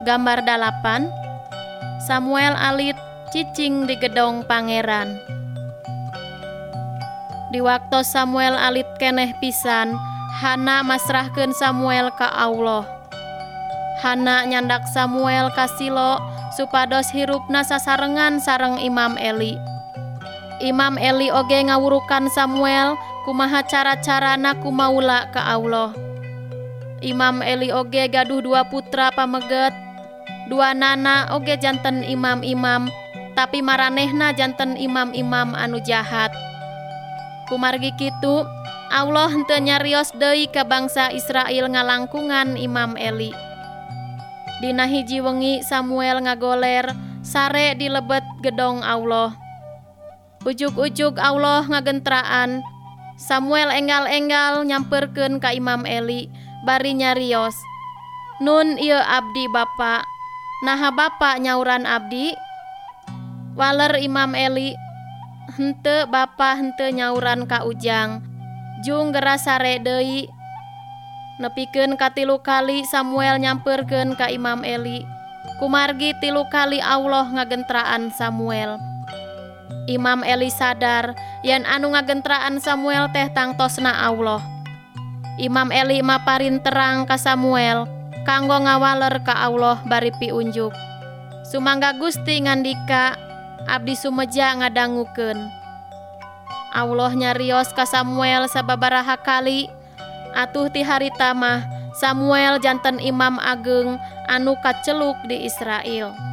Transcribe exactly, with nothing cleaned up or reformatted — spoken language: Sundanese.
Gambar dalapan. Samuel alit cicing di gedong pangeran. Di waktu Samuel alit keneh pisan, Hana masrahkeun Samuel ka Allah. Hana nyandak Samuel ka Silo supados hirupna sasarengan sareng Imam Eli. Imam Eli oge ngawurukan Samuel kumaha cara-carana kumaula ka Allah. Imam Eli oge gaduh dua putra pameget, dua nana oge janten imam-imam, tapi maranehna janten imam-imam anu jahat. Kumargi kitu, Allah henteu nyarios deui ka bangsa Israel ngalangkungan Imam Eli. Dina hiji wengi Samuel ngagoler sare di lebet gedong Allah. Ujug-ujug Allah ngagentraan, Samuel enggal-enggal nyamperkeun ka Imam Eli, bari nyarios. Nun ieu abdi bapa, naha bapa nyauran abdi? Waler Imam Eli, henteu bapa henteu nyauran ka ujang. Jung geura sare deui. Nepikeun katilu kali Samuel nyamperkeun ka Imam Eli. Kumargi tilu kali Allah ngagentraan Samuel. Imam Eli sadar yen anu ngagentraan Samuel teh tangtosna Allah. Imam Eli maparin terang ka Samuel kanggo ngawaler ka Allah bari piunjuk. Sumangga Gusti ngandika, abdi sumeja ngadangukeun. Allah nyarios ka Samuel sababaraha kali, atuh ti harita mah Samuel janten imam ageung anu kaceluk di Israel.